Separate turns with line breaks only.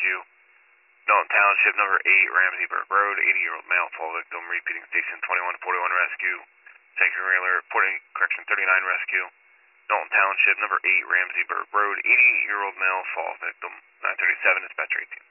rescue. Dalton Township, number 8, Ramseyburg Road, 80-year-old male fall victim, repeating station 2141 rescue. Taking regular, reporting correction 39 rescue. Dalton Township, number 8, Ramseyburg Road, 80-year-old male fall victim, 937, dispatcher 18.